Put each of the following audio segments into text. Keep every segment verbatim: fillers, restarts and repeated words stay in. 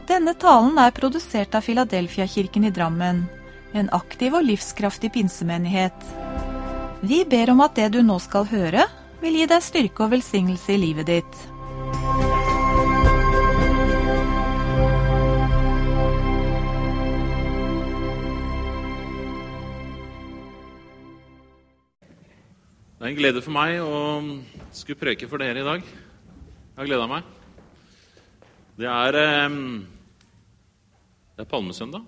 Denne talen er produsert av Philadelphia-kirken i Drammen, en aktiv og livskraftig pinsemenighet. Vi ber om at det du nå skal høre, vil gi deg styrke og velsignelse i livet ditt. Det er en glede for meg å skulle preke for dere i dag. Jeg har gledet meg. Det er, det er Palmesøndag.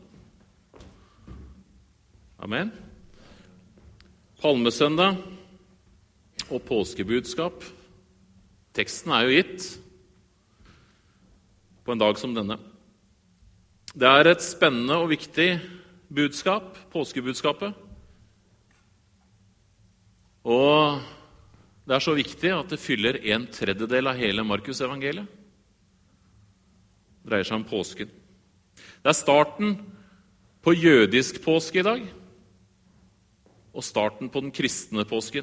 Amen. Palmesøndag og påskebudskap. Teksten er jo gitt på en dag som denne. Det er et spennende og viktig budskap, påskebudskapet. Og det er så viktig at det fyller en tredjedel av hele Markus-evangeliet. Det dreier seg om påsken. Det er starten på jødisk påske i dag, og starten på den kristne påsken.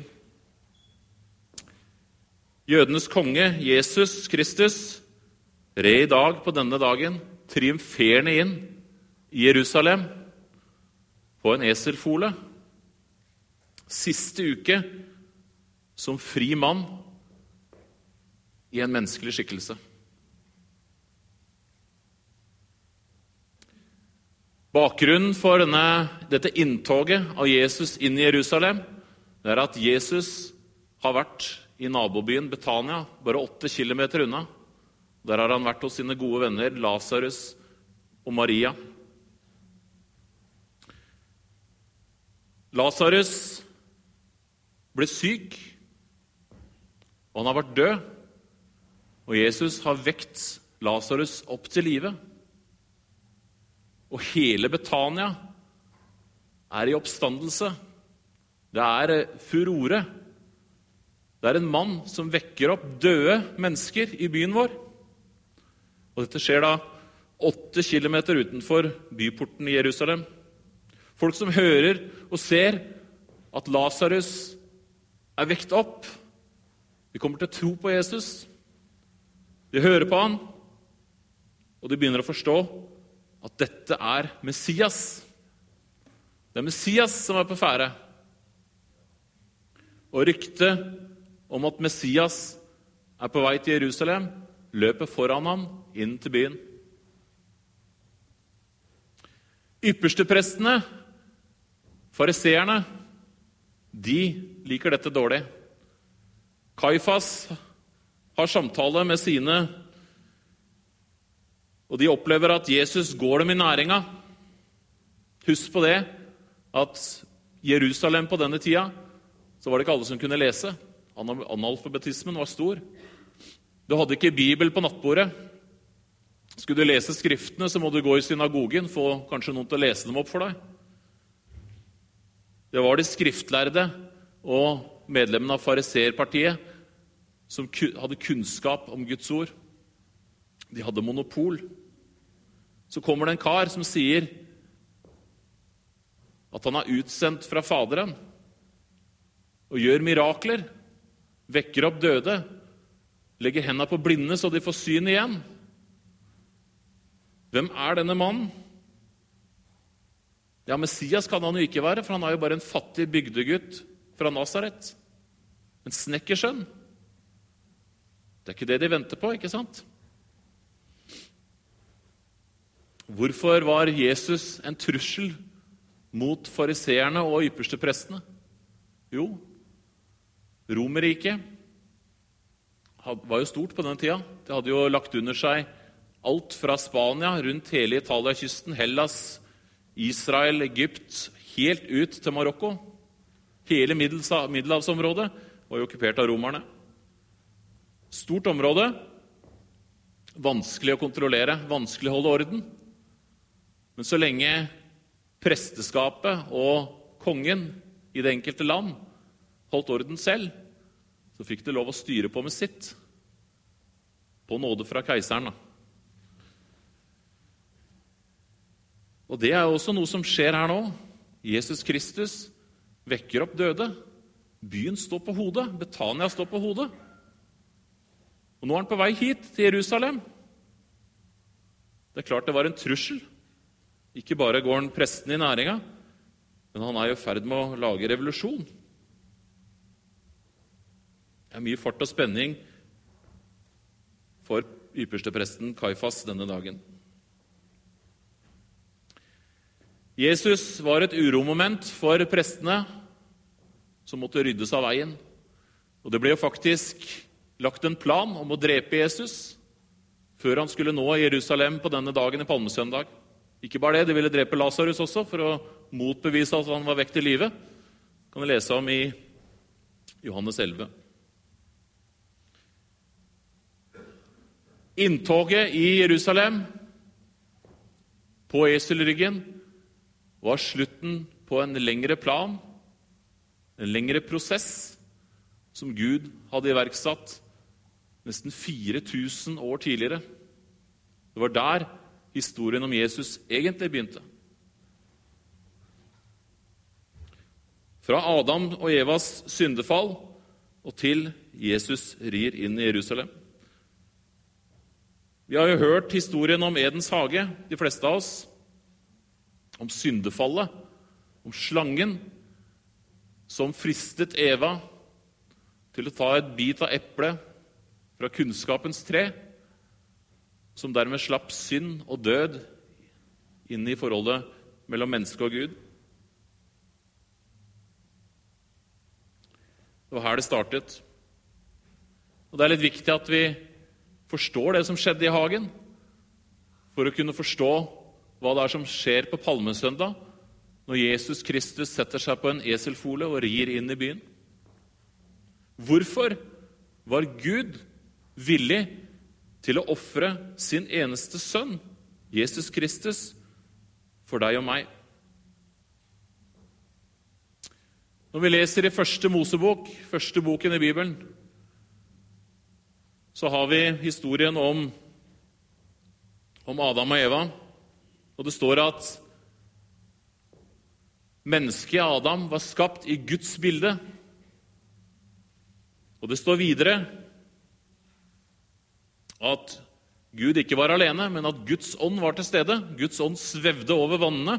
Jødenes konge, Jesus Kristus, red i dag på denne dagen, triumferende inn i Jerusalem på en eselfole. Siste uke som fri mann i en menneskelig skikkelse. Bakgrunnen for denne, dette inntoget av Jesus inn i Jerusalem, det er at Jesus har vært i nabobyen Betania, bare åtte kilometer unna. Der har han vært hos sine gode venner, Lazarus og Maria. Lazarus ble syk, og han har vært død, og Jesus har vekt Lazarus opp til live. Og hele Betania er i oppstandelse. Det er furore. Det er en mann som vekker opp døde mennesker i byen vår. Og dette skjer da åtte kilometer utenfor byporten i Jerusalem. Folk som hører og ser at Lazarus er vekt opp. De kommer til å tro på Jesus. De hører på han, og de begynner å forstå at dette er Messias. Det er Messias som er på ferde. Og ryktet om at Messias er på vei til Jerusalem, løper foran ham inn til byen. Yppersteprestene, fariseerne, de liker dette dårlig. Kaifas har samtale med sine, og de opplever at Jesus går dem i næringa. Husk på det, at Jerusalem på denne tida, så var det ikke alle som kunne lese. Analfabetismen var stor. Du hadde ikke Bibel på nattbordet. Skulle du lese skriftene, så må du gå i synagogen, få kanskje noen til å lese dem opp for deg. Det var de skriftlærde og medlemmene av fariseerpartiet som hadde kunnskap om Guds ord. De hadde monopol. Så kommer det en kar som sier at han er utsendt fra Faderen og gjør mirakler, vekker opp døde, legger hendene på blinde så de får syn igjen. Hvem er denne mannen? Ja, Messias kan han jo ikke være, for han er jo bare en fattig bygdegutt fra Nazaret. En snekkersønn. Det er ikke det de venter på, ikke sant? Hvorfor var Jesus en trussel mot fariseerne og yppersteprestene? Jo, Romerriket var jo stort på den tida. Det hadde jo lagt under seg alt fra Spania, rundt hele Italia-kysten, Hellas, Israel, Egypt, helt ut til Marokko. Hele Middelhavsområdet var jo okkupert av romerne. Stort område, vanskelig å kontrollere, vanskelig å holde orden. Men så lenge presteskapet og kongen i det enkelte land holdt orden selv, så fikk de lov å styre på med sitt, på nåde fra keiseren. Og det er også noe som skjer her nå. Jesus Kristus vekker opp døde. Byen står på hodet. Betania står på hodet. Og nå er han på vei hit, til Jerusalem. Det er klart det var en trussel. Ikke bare går han presten i næringa, men han er jo i ferd med å lage revolusjon. Det er mye fart og spenning for ypperstepresten Kaifas denne dagen. Jesus var et uromoment for prestene som måtte ryddes av veien. Og det ble jo faktisk lagt en plan om å drepe Jesus før han skulle nå Jerusalem på denne dagen i Palmesøndag. Ikke bare det, de ville drepe Lazarus også for å motbevise at han var vekk til live. Det kan vi lese om i Johannes elleve. Inntoget i Jerusalem på eselryggen var slutten på en lengre plan, en lengre prosess som Gud hadde iverksatt nesten fire tusen år tidligere. Det var der historien om Jesus egentlig begynte. Fra Adam og Evas syndefall og til Jesus rir inn i Jerusalem. Vi har jo hørt historien om Edens hage, de fleste av oss, om syndefallet, om slangen som fristet Eva til å ta et bit av eplet fra kunnskapens tre, som dermed slapp synd og død inn i forholdet mellom menneske og Gud. Det var her det startet. Og det er litt viktig at vi forstår det som skjedde i hagen, for å kunne forstå hva det er som skjer på Palmesøndag, når Jesus Kristus setter seg på en eselfole og rir inn i byen. Hvorfor var Gud villig til å offre sin eneste sønn, Jesus Kristus, for deg og meg? Når vi leser i første Mosebok, første boken i Bibelen, så har vi historien om, om Adam og Eva, og det står at mennesket Adam var skapt i Guds bilde. Og det står videre at Gud ikke var alene, men at Guds ånd var til stede. Guds ånd svevde over vannene.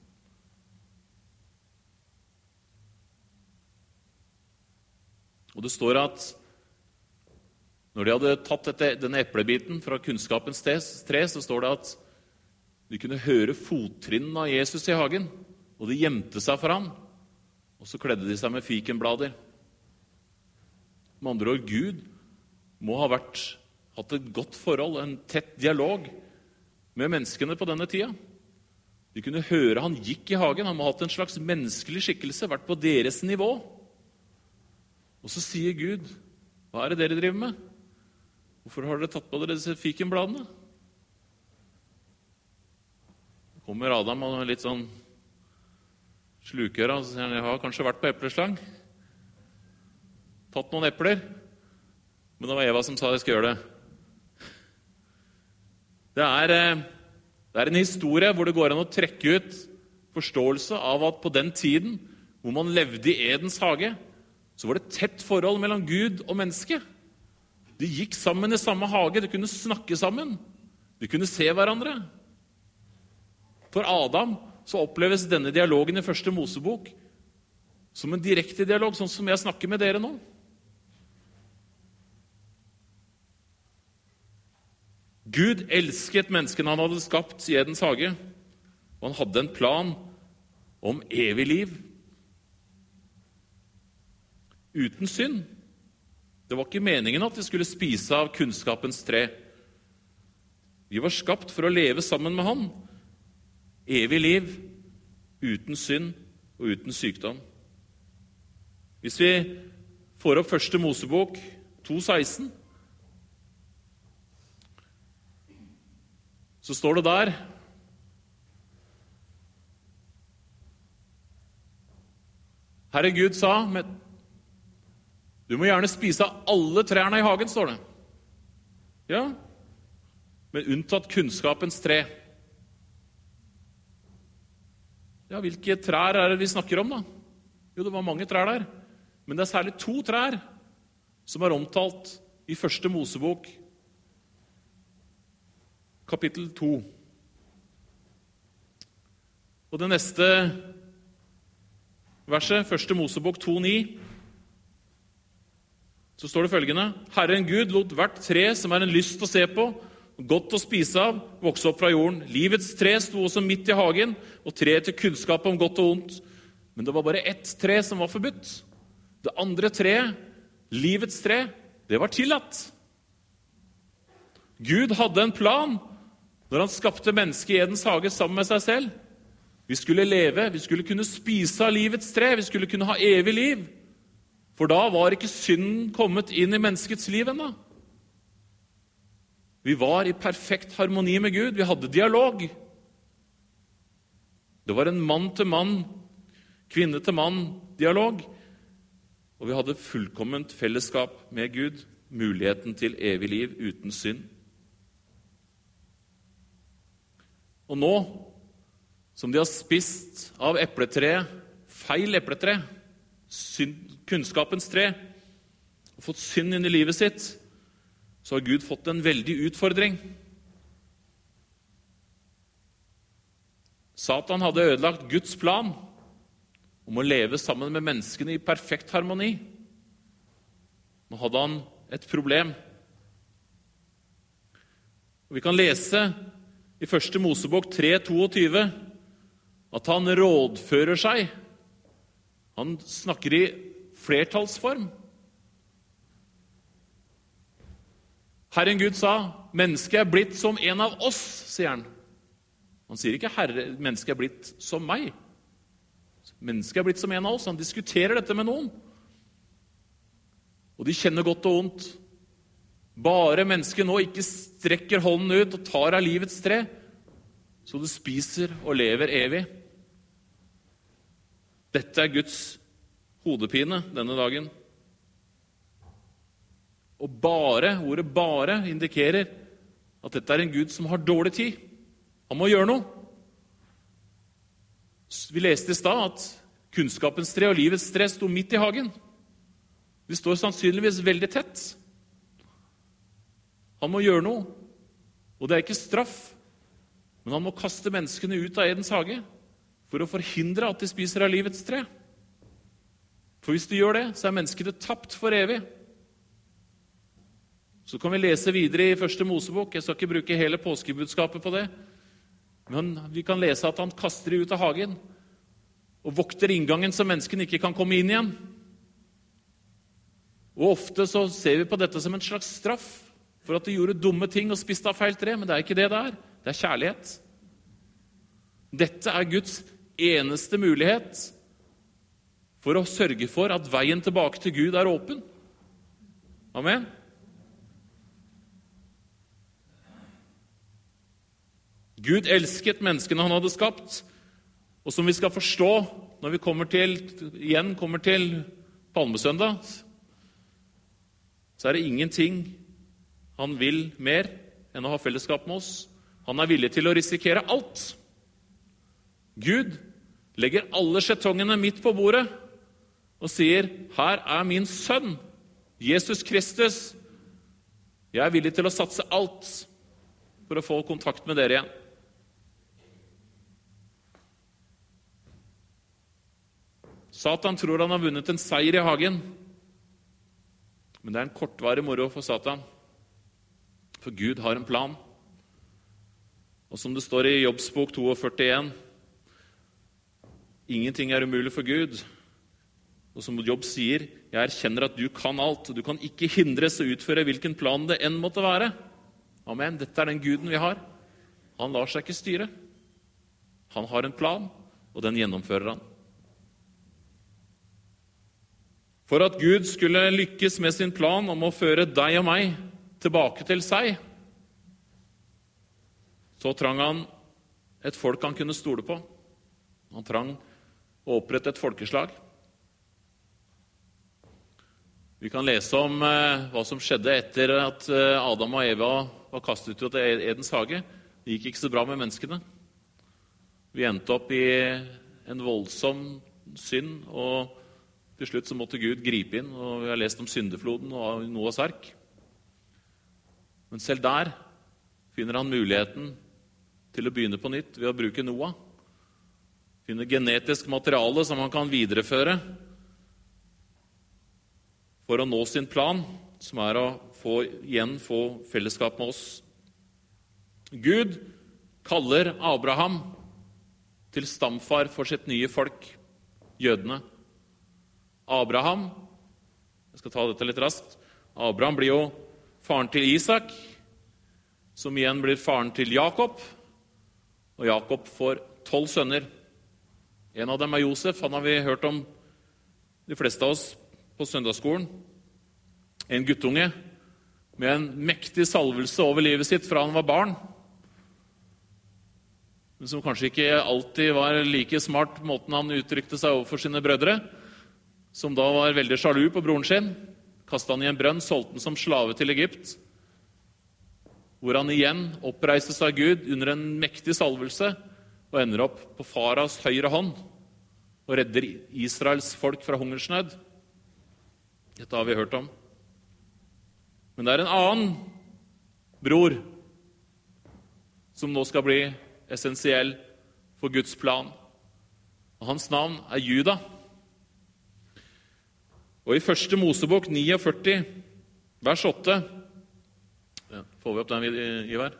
Og det står at når de hadde tatt dette, denne eplebiten fra kunnskapens tre, så står det at de kunne høre fottrinnen av Jesus i hagen, og de gjemte seg for ham, og så kledde de seg med fikenblader. Med andre ord, Gud må ha vært, hatt et godt forhold, en tett dialog med menneskene på denne tida. De kunne høre han gikk i hagen, han må ha hatt en slags menneskelig skikkelse, vært på deres nivå. Og så sier Gud, hva er det dere driver med? Hvorfor har dere tatt på dere disse fikenbladene? Så kommer Adam og litt sånn slukøra, og så sier han, jeg har kanskje vært på epleslang. Tatt noen epler, men det var Eva som sa jeg skal gjøre det. Det er, det er en historie hvor det går an å trekke ut forståelse av at på den tiden hvor man levde i Edens hage, så var det tett forhold mellom Gud og menneske. De gikk sammen i samme hage, de kunne snakke sammen, de kunne se hverandre. For Adam så oppleves denne dialogen i første Mosebok som en direkte dialog, sånn som jeg snakker med dere nå. Gud elsket menneskene han hadde skapt i Edens hage, og han hadde en plan om evig liv. Uten synd. Det var ikke meningen at de skulle spise av kunnskapens tre. Vi var skapt for å leve sammen med han. Evig liv, uten synd og uten sykdom. Hvis vi får opp første Mosebok to seksten, så står det der Herre Gud sa, du må gjerne spise av alle trærne i hagen, står det. Ja, men unntatt kunnskapens tre. Ja, hvilke trær er det vi snakker om da? Jo, det var mange trær der. Men det er særlig to trær som er omtalt i første Mosebok, kapittel to. Og det neste verset, første Mosebok to ni, så står det følgende: Herren Gud lot hvert tre som er en lyst å se på, godt å spise av, vokse opp fra jorden. Livets tre sto også midt i hagen, og tre til kunnskap om godt og ondt. Men det var bare ett tre som var forbudt. Det andre treet, livets tre, det var tillatt. Gud hadde en plan når han skapte mennesket i Edens hage sammen med seg selv. Vi skulle leve, vi skulle kunne spise av livets tre, vi skulle kunne ha evig liv. For da var ikke synden kommet inn i menneskets liv ennå. Vi var i perfekt harmoni med Gud, vi hadde dialog. Det var en mann til mann, kvinne til mann dialog. Og vi hadde fullkomment fellesskap med Gud, muligheten til evig liv uten synd. Og nå, som de har spist av epletreet, feil epletre, synd, kunnskapens tre, og fått synd inn i livet sitt, så har Gud fått en veldig utfordring. Satan hadde ødelagt Guds plan om å leve sammen med menneskene i perfekt harmoni. Nå hadde han et problem. Og vi kan lese i første Mosebok tre tjueto at han rådfører seg. Han snakker i flertallsform. Herren Gud sa, mennesket er blitt som en av oss, sier han. Han sier ikke, Herre, mennesket er blitt som meg. Mennesket er blitt som en av oss. Han diskuterer dette med noen. Og de kjenner godt og ondt. Bare mennesket nå ikke strekker hånden ut og tar av livets tre, så det spiser og lever evig. Dette er Guds hodepine denne dagen. Og bare, ordet bare, indikerer at dette er en Gud som har dårlig tid. Han må gjøre noe. Vi leste i stad at kunnskapens tre og livets tre sto midt i hagen. De står sannsynligvis veldig tett. Han må gjøre noe, og det er ikke straff, men han må kaste menneskene ut av Edens hage for å forhindre at de spiser av livets tre. For hvis de gjør det, så er menneskene tapt for evig. Så kan vi lese videre i første Mosebok. Jeg skal ikke bruke hele påskebudskapet på det, men vi kan lese at han kaster de ut av hagen og vokter inngangen så menneskene ikke kan komme inn igjen. Og ofte så ser vi på dette som en slags straff for at de gjorde dumme ting og spiste av feil tre, men det er ikke det det er. Det er kjærlighet. Dette er Guds eneste mulighet for å sørge for at veien tilbake til Gud er åpen. Amen. Gud elsket menneskene han hadde skapt, og som vi skal forstå når vi kommer til, igjen kommer til Palmesøndag, så er det ingenting han vil mer enn å ha fellesskap med oss. Han er villig til å risikere alt. Gud legger alle skjetongene midt på bordet og sier, her er min sønn, Jesus Kristus. Jeg er villig til å satse alt for å få kontakt med dere igjen. Satan tror han har vunnet en seier i hagen, men det er en kortvarig moro for Satan. For Gud har en plan. Og som det står i Jobbs bok førtito, ingenting er umulig for Gud. Og som Jobb sier, jeg erkjenner at du kan alt, og du kan ikke hindres å utføre hvilken plan det enn måtte være. Amen, dette er den Guden vi har. Han lar seg ikke styre. Han har en plan, og den gjennomfører han. For at Gud skulle lykkes med sin plan om å føre deg og meg tilbake til seg, så trang han et folk han kunne stole på. Han trang å opprette et folkeslag. Vi kan lese om eh, hva som skjedde etter at eh, Adam og Eva var kastet ut av Edens hage. Det gikk ikke så bra med menneskene. Vi endte opp i en voldsom synd, og til slutt så måtte Gud gripe inn, og vi har lest om syndefloden og Noas ark. Men selv der finner han muligheten til å begynne på nytt ved å bruke Noah. finne genetisk materiale som han kan videreføre for å nå sin plan, som er å få, igjen få fellesskap med oss. Gud kaller Abraham til stamfar for sitt nye folk, jødene. Abraham, jeg skal ta dette litt raskt, Abraham blir jo faren til Isak, som igjen blir faren til Jakob, og Jakob får tolv sønner. En av dem er Josef, han har vi hørt om de fleste av oss på søndagsskolen. En guttunge med en mektig salvelse over livet sitt fra han var barn, men som kanskje ikke alltid var like smart måten han uttrykte seg overfor sine brødre, som da var veldig sjalu på broren sin, kastet han i en brønn, solgte han som slave til Egypt, hvor han igjen oppreises av Gud under en mektig salvelse og ender opp på faras høyre hånd og redder Israels folk fra hungersnød. Dette har vi hørt om. Men det er en annen bror som nå skal bli essensiell for Guds plan. Og hans navn er Juda. Og i første Mosebok førtini, vers åtte, ja, får vi opp den, Ivar?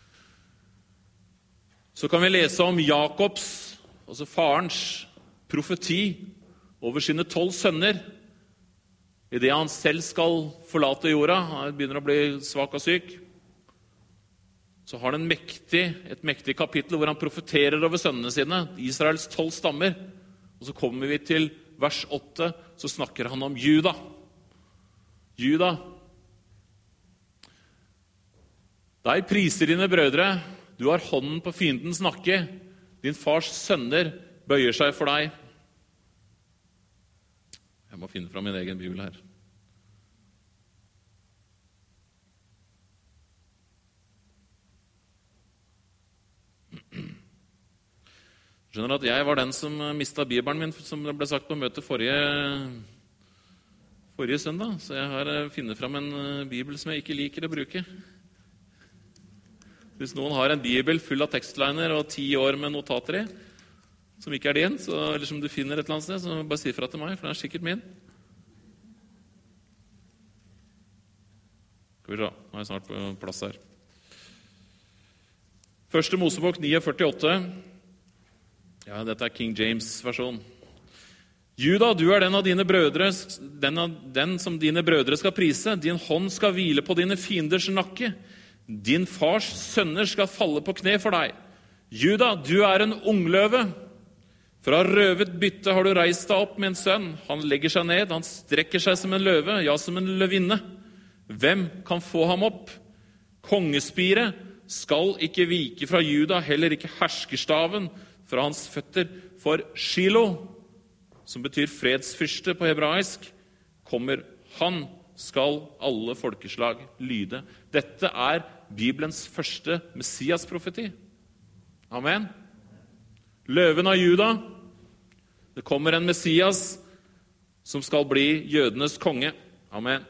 Så kan vi lese om Jakobs, altså farens, profeti over sine tolv sønner, i det han selv skal forlate jorda, han begynner å bli svak og syk. Så har han en mektig, et mektig kapittel hvor han profeterer over sønnene sine, Israels tolv stammer. Og så kommer vi til vers åtte, så snakker han om Juda. Juda. Deg priser dine brødre, du har hånden på fiendens nakke, din fars sønner bøyer seg for deg. Jeg må finne fram min egen bibel her. Skjønner at jeg var den som mistet bibelen min, som det ble sagt på møtet forrige, forrige søndag. Så jeg har funnet fram en bibel som jeg ikke liker å bruke. Hvis noen har en bibel full av tekstliner og ti år med notater i, som ikke er din, så, eller som du finner et eller annet sted, så bare si fra til meg, for det er sikkert min. Skal vi se, nå er jeg snart på plass her. Første Mosebok førtini. Ja, dette er King James-versjon. Juda, du er den av dine brødre, den, av, den som dine brødre skal prise. Din hånd skal hvile på dine fienders nakke. Din fars sønner skal falle på kne for deg. Juda, du er en ungløve. Fra røvet bytte har du reist deg opp med en sønn. Han legger seg ned, han strekker seg som en løve, ja, som en løvinne. Hvem kan få ham opp? Kongespiret skal ikke vike fra Juda, heller ikke herskerstaven fra hans føtter, for Shilo, som betyr fredsfyrste på hebraisk, kommer han, skal alle folkeslag lyde. Dette er Bibelens første Messias-profeti. Amen. Løven av Juda. Det kommer en Messias som skal bli jødenes konge. Amen.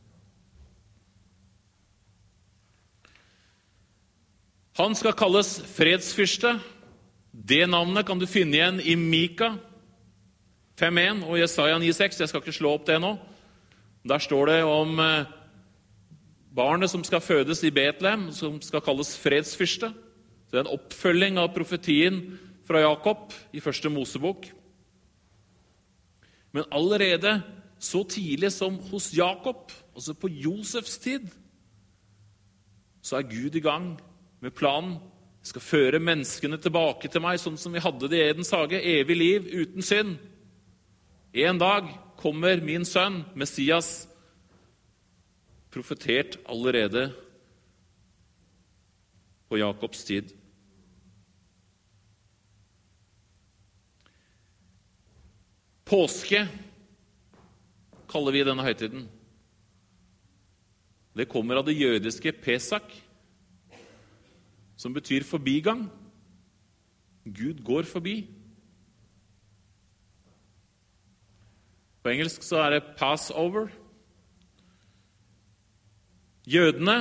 Han skal kalles fredsfyrste. Det navnet kan du finne igjen i Mika fem én og Jesaja ni seks. Jeg skal ikke slå opp det nå. Der står det om barnet som skal fødes i Betlehem, som skal kalles fredsfyrste. Det er en oppfølging av profetien fra Jakob i første Mosebok. Men allerede så tidlig som hos Jakob, altså på Josefs tid, så er Gud i gang med planen. Jeg skal føre menneskene tilbake til meg, sånn som vi hadde det i Edens hage, evig liv uten synd. En dag kommer min sønn, Messias, profetert allerede på Jakobs tid. Påske kaller vi denne høytiden. Det kommer av det jødiske Pesak, som betyr forbigang. Gud går forbi. På engelsk så er det Passover. Jødene,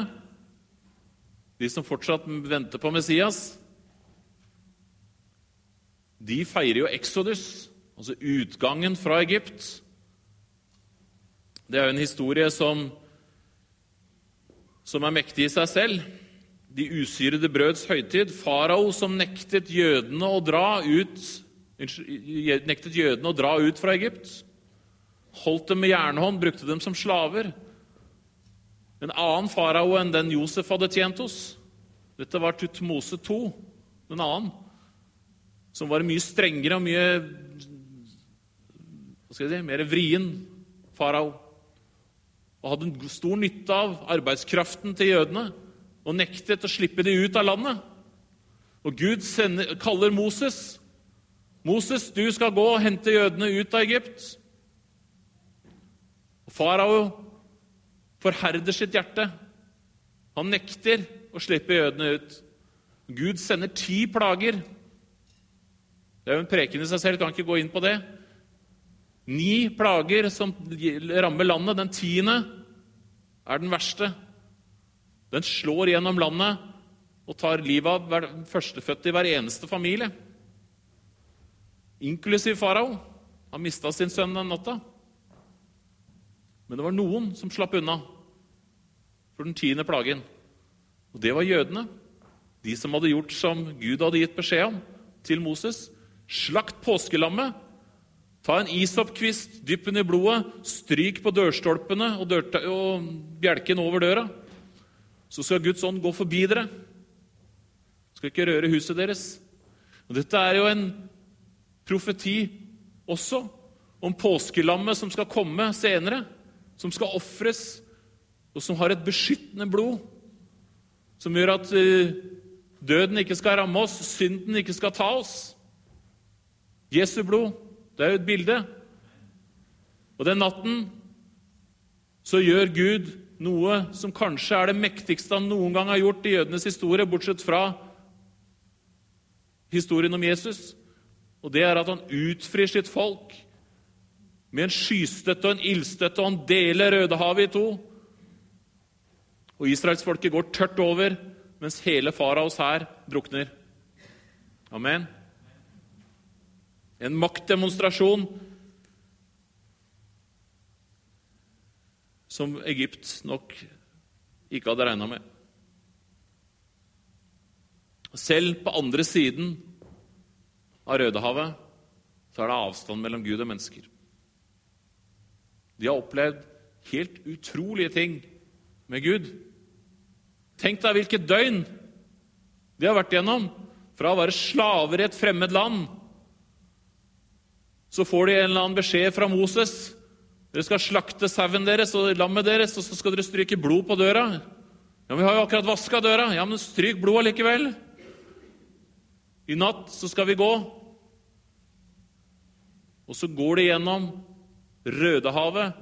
de som fortsatt venter på Messias, de feirer jo Exodus, altså utgangen fra Egypt. Det er jo en historie som, som er mektig i seg selv. De usyrede brøds høytid. Farao som nektet jødene å dra ut, nektet jødene å dra ut fra Egypt. Holdt dem med jernhånd, brukte dem som slaver. En annen farao enn den Josef hadde tjent hos. Dette var Tutmose to, den annen, som var mye strengere og mye hva skal jeg si, mer vrien farao. Og hadde en stor nytte av arbeidskraften til jødene, og nektet å slippe de ut av landet. Og Gud sender, kaller Moses. Moses, du skal gå og hente jødene ut av Egypt. Og farao forherder sitt hjerte. Han nekter å slippe jødene ut. Gud sender ti plager. Det er jo en preken i seg selv, kan ikke gå inn på det. Ni plager som rammer landet. Den tiende er den verste. Den slår gjennom landet og tar livet av hver førstefødte i hver eneste familie. Inklusiv farao. Han mistet sin sønn den natta. Men det var noen som slapp unna for den tiende plagen. Og det var jødene. De som hadde gjort som Gud hadde gitt beskjed om til Moses. Slakt påskelammet. Ta en isoppkvist, dypp den i blodet, stryk på dørstolpene og, dørta, og bjelken over døra. Så skal Guds ånd gå forbi dere. Skal ikke røre huset deres. Og dette er jo en profeti også om påskelammet som skal komme senere, som skal offres, og som har et beskyttende blod, som gjør at døden ikke skal ramme oss, synden ikke skal ta oss. Jesu blod, det er jo et bilde. Og den natten så gjør Gud noe som kanskje er det mektigste han noen gang har gjort i jødenes historie, bortsett fra historien om Jesus. Og det er at han utfrir sitt folk med en skystøtte og en ildstøtte, og han deler Rødehavet i to. Og Israelsfolket går tørt over, mens hele faraos hær drukner. Amen. En maktdemonstrasjon som Egypt nok ikke hadde regnet med. Selv på andre siden av Rødehavet så er det avstand mellom Gud og mennesker. De har opplevd helt utrolige ting med Gud. Tenk deg hvilket døgn de har vært gjennom. Fra å være slaver i et fremmed land, så får de en eller annen beskjed fra Moses. Dere skal slakte sauen deres og lammet deres, og så skal dere stryke blod på døra. Ja, vi har jo akkurat vasket døra. Ja, men stryk blodet likevel. I natt så skal vi gå. Og så går de gjennom Rødehavet.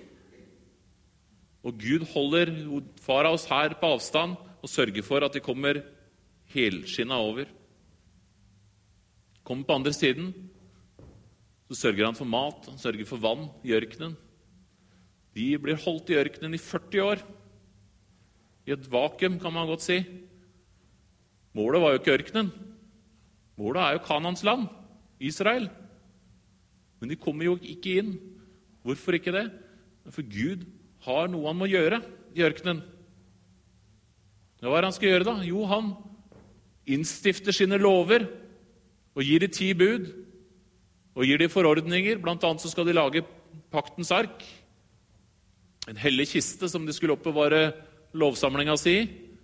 Og Gud holder faraos hær på avstand og sørger for at de kommer helskinnet over. Kommer på andre siden, så sørger han for mat, han sørger for vann i ørkenen. De blir holdt i ørkenen i førti år. I et vakuum, kan man godt si. Målet var jo ikke ørkenen. Målet er jo Kanans land, Israel. Men de kommer jo ikke inn. Hvorfor ikke det? For Gud har noe han må gjøre i ørkenen. Hva er det han skal gjøre da? Jo, han innstifter sine lover og gir de ti bud og gir de forordninger. Blant annet så skal de lage paktens ark, en hellig kiste som de skulle oppbevare lovsamlinga si.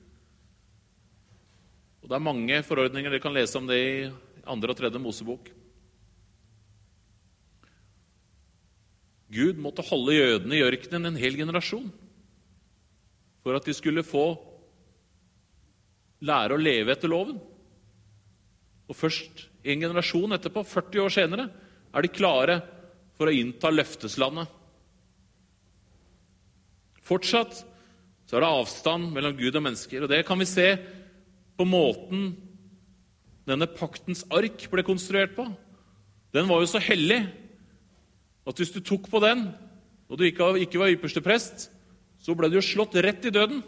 Og det er mange forordninger, dere kan lese om det i andre og tredje Mosebok. Gud måtte holde jødene i ørkenen en hel generasjon for at de skulle få lære å leve etter loven. Og først en generasjon etterpå, førti år senere, er de klare for å innta løfteslandet. Fortsatt så er det avstand mellom Gud og mennesker, og det kan vi se på måten denne paktens ark ble konstruert på. Den var jo så hellig at hvis du tok på den, og du ikke var ypperste prest, så ble du jo slått rett i døden.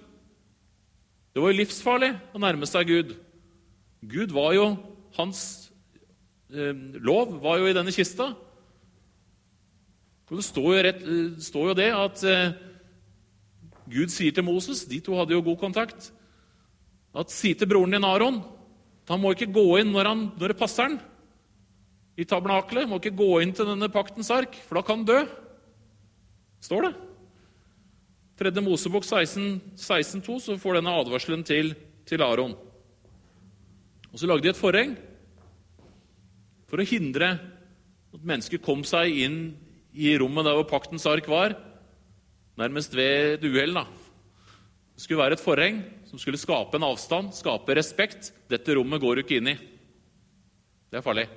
Det var jo livsfarlig å nærme seg Gud. Gud var jo hans eh, lov var jo i denne kista. Og det står jo, rett, det står jo det at eh, Gud sier til Moses, de to hadde jo god kontakt, at sier til broren din Aaron, at han må ikke gå inn når, han, når det passer han i tabernaklet, må ikke gå inn til denne paktens ark, for da kan han dø. Står det. Tredje Mosebok seksten to, så får denne advarselen til, til Aaron. Og så lagde de et forheng for å hindre at mennesker kom seg inn i rommet der hvor paktens ark var, nærmest ved et uhell. Da. Det skulle være et forheng som skulle skape en avstand, skape respekt. Dette rommet går du ikke inn i. Det er farlig.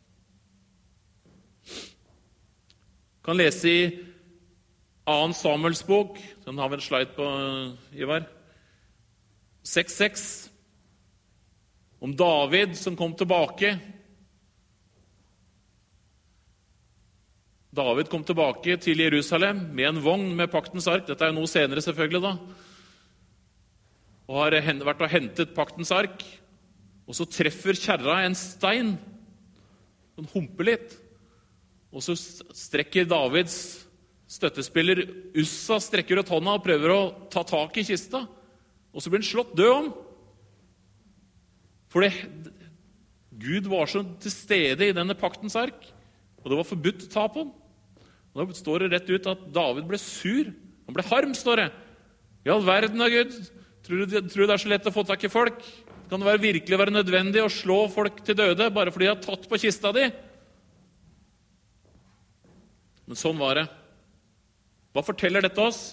Kan lese i annen Samuels bok, den har vi en slide på, Ivar, seks seks, om David som kom tilbake. David kom tilbake til Jerusalem med en vogn med paktens ark. Dette er jo noe senere selvfølgelig da. Og har vært og hentet paktens ark. Og så treffer kjerra en stein. Den humper litt. Og så strekker Davids støttespiller Ussa strekker ut hånda og prøver å ta tak i kista. Og så blir han slått død om. For det, Gud var så til stede i denne paktens ark. Og det var forbudt å ta på den. Og da står det rett ut at David ble sur. Han ble harm, står det. I all verden av Gud. Tror du, tror du det er så lett å få tak i folk? Kan det være, virkelig være nødvendig å slå folk til døde bare fordi de har tatt på kista di? Men sånn var det. Hva forteller dette oss?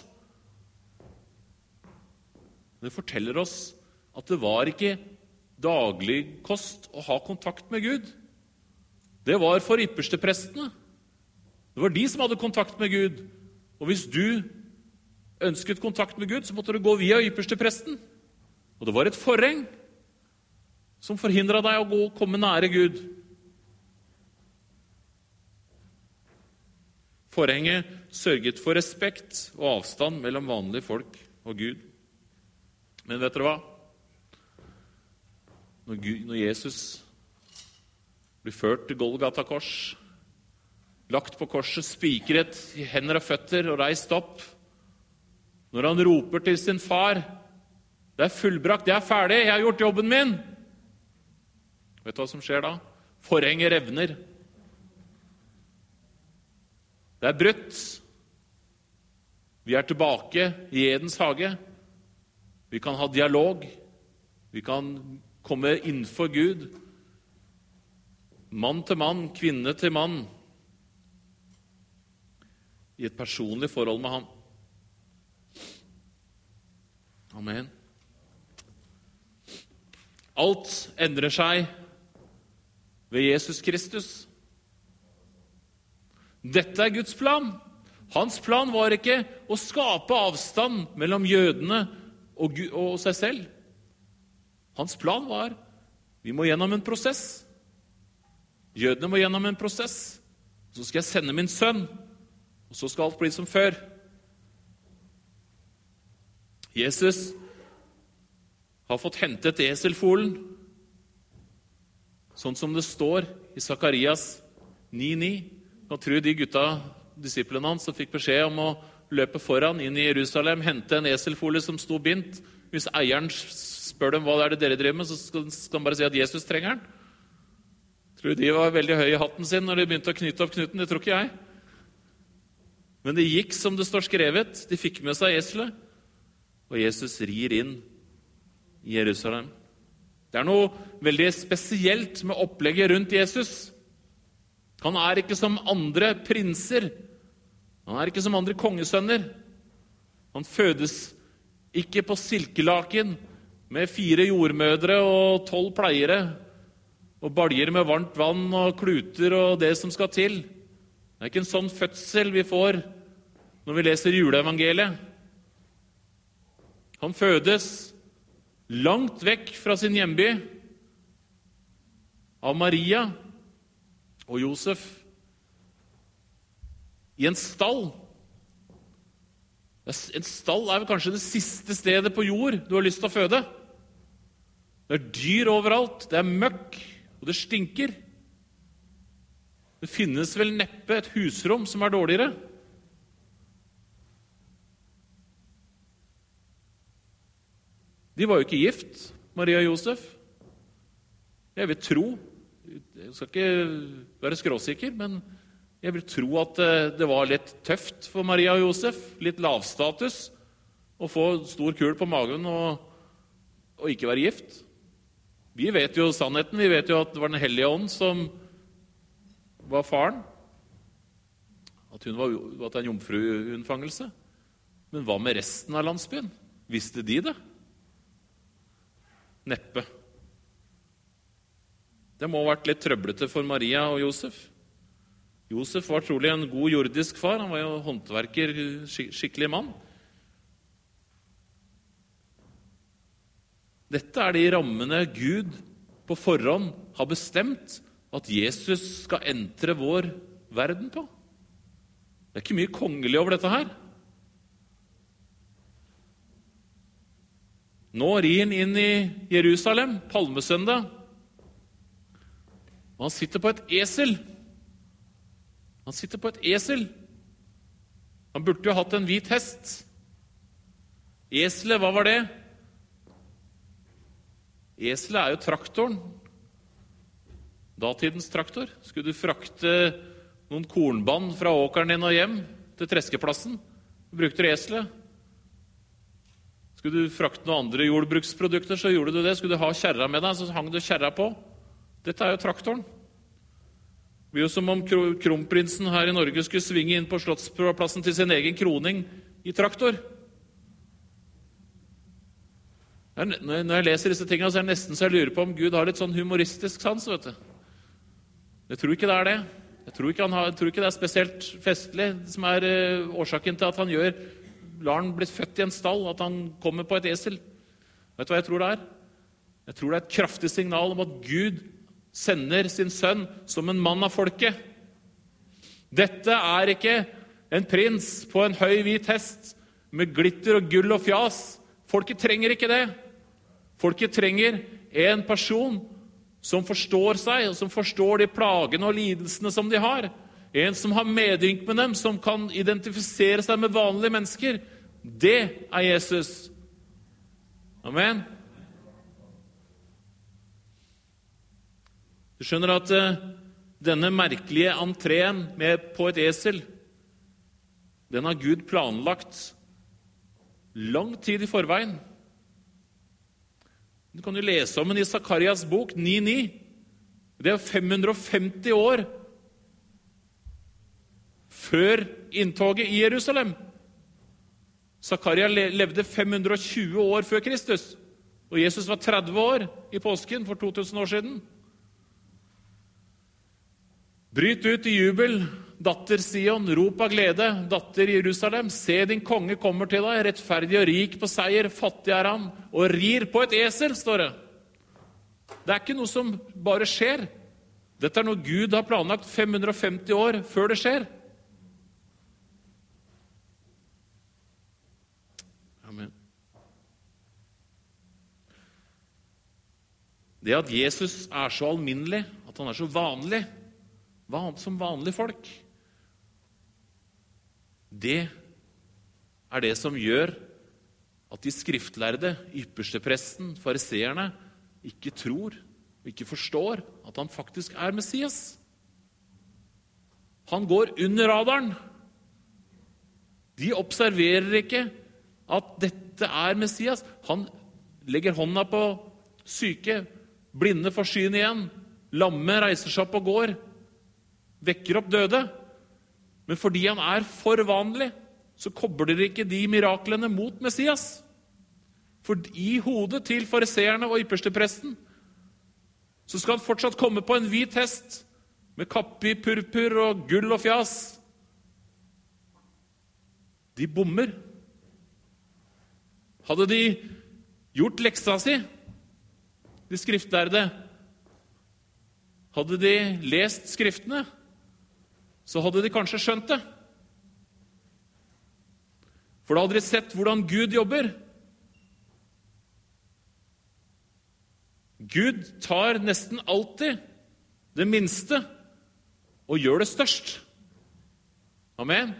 Det forteller oss at det var ikke daglig kost å ha kontakt med Gud. Det var for yppersteprestene. Det var de som hadde kontakt med Gud. Og hvis du ønsket kontakt med Gud, så måtte du gå via ypperstepresten. Og det var et forheng som forhindret deg å gå og komme nære Gud. Forhenget sørget for respekt og avstand mellom vanlige folk og Gud. Men vet dere hva? Når, Gud, når Jesus blir ført til Golgata kors, lagt på korset, spikret i hender og føtter og reist opp, når han roper til sin far, det er fullbrakt, det er ferdig, jeg har gjort jobben min. Vet du hva som skjer da? Forhenget revner. Det er brutt. Vi er tilbake i Edens hage. Vi kan ha dialog. Vi kan komme innenfor Gud. Mann til mann, kvinne til mann. I et personlig forhold med ham. Amen. Alt endrer seg ved Jesus Kristus. Dette er Guds plan. Hans plan var ikke å skape avstand mellom jødene og, Gud, og seg selv. Hans plan var, vi må gjennom en prosess. Jødene må gjennom en prosess. Så skal jeg sende min sønn, og så skal alt bli som før. Jesus har fått hentet eselfolen, sånn som det står i Sakarias ni ni. Nå tror de gutta, disiplene hans, som fikk beskjed om å løpe foran inn i Jerusalem, hente en eselfole som sto bindt. Hvis eieren spør dem hva det er det dere driver med, så skal han bare si at Jesus trenger den. Tror de var veldig høy i hatten sin når de begynte å knyte opp knuten? Det tror ikke jeg. Men det gikk som det står skrevet. De fikk med seg eselet. Og Jesus rir inn i Jerusalem. Det er noe veldig spesielt med opplegget rundt Jesus. Han er ikke som andre prinser. Han er ikke som andre kongesønner. Han fødes ikke på silkelaken med fire jordmødre og tolv pleiere og baljer med varmt vann og kluter og det som skal til. Det er ikke en sånn fødsel vi får når vi leser juleevangeliet. Han fødes langt vekk fra sin hjemby av Maria og Josef i en stall. En stall er vel kanskje det siste stedet på jord du har lyst til å føde. Det er dyr overalt, det er møkk, og det stinker. Det finnes vel neppe et husrom som er dårligere. De var jo ikke gift, Maria og Josef. Jeg vil tro, jeg skal ikke være skråsikker, men jeg vil tro at det var litt tøft for Maria og Josef, litt lavstatus, å få stor kul på magen og, og ikke være gift. Vi vet jo sannheten, vi vet jo at det var den hellige ånd som var faren, at hun var, at det var en jomfruunnfangelse. Men hva med resten av landsbyen? Visste de det? Neppe. Det må ha vært litt trøblete for Maria og Josef. Josef var trolig en god jordisk far, han var jo håndverker, skikkelig mann. Dette er de rammene Gud på forhånd har bestemt at Jesus skal entre vår verden på. Det er ikke mye kongelig over dette her. Nå rir han inn i Jerusalem, palmesøndag, og han sitter på et esel. Han sitter på et esel. Han burde jo hatt en hvit hest. Eselet, hva var det? Eselet er jo traktoren. Datidens traktor. Skulle du frakte noen kornband fra åkeren din og hjem til treskeplassen, du brukte eselet. Skulle du frakte noen andre jordbruksprodukter, så gjorde du det. Skulle du ha kjerra med deg, så hang du kjerra på. Dette er jo traktoren. Det blir jo som om kronprinsen her i Norge skulle svinge inn på slottsplassen til sin egen kroning i traktor. Når jeg leser disse tingene, så er det nesten så jeg lurer på om Gud har litt sånn humoristisk sans, vet du. Jeg tror ikke det er det. Jeg tror ikke, han har, jeg tror ikke det er spesielt festlig, som er uh, årsaken til at han gjør, lar han bli født i en stall, at han kommer på et esel. Vet du hva jeg tror det er? Jeg tror det er et kraftig signal om at Gud sender sin sønn som en mann av folket. Dette er ikke en prins på en høy hvit hest med glitter og gull og fjas. Folket trenger ikke det. Folket trenger en person som forstår seg, og som forstår de plagene og lidelsene som de har. En som har medynk med dem, som kan identifisere seg med vanlige mennesker. Det er Jesus. Amen. Du skjønner at uh, denne merkelige entreen med på et esel, den har Gud planlagt lang tid i forveien. Du kan jo lese om den i Sakarias bok ni ni. Det er fem hundre og femti år før inntoget i Jerusalem. Sakaria levde fem hundre og tjue år før Kristus, og Jesus var tretti år i påsken for to tusen år siden. Bryt ut i jubel, datter Sion, rop av glede, datter Jerusalem. Se, din konge kommer til deg, rettferdig og rik på seier, fattig er han, og rir på et esel, står det. Det er ikke noe som bare skjer. Dette er noe Gud har planlagt fem hundre og femti år før det skjer. Amen. Det at Jesus er så alminnelig, at han er så vanlig, som vanlige folk, det er det som gjør at de skriftlærde, ypperstepresten, fariseerne, ikke tror og ikke forstår at han faktisk er Messias. Han går under radaren. De observerer ikke at dette er Messias. Han legger hånda på syke, blinde får syn igjen, lamme reiser seg opp og går, vekker opp døde. Men fordi han er for vanlig, så kobler ikke de miraklene mot Messias. For i hodet til fariseerne og ypperstepresten, så skal han fortsatt komme på en hvit hest, med kappe i purpur og gull og fjas. De bommer. Hadde de gjort leksa si, de skriftlærde, hadde de lest skriftene, så hadde de kanskje skjønt det. For da hadde de sett hvordan Gud jobber. Gud tar nesten alltid det minste og gjør det størst. Amen.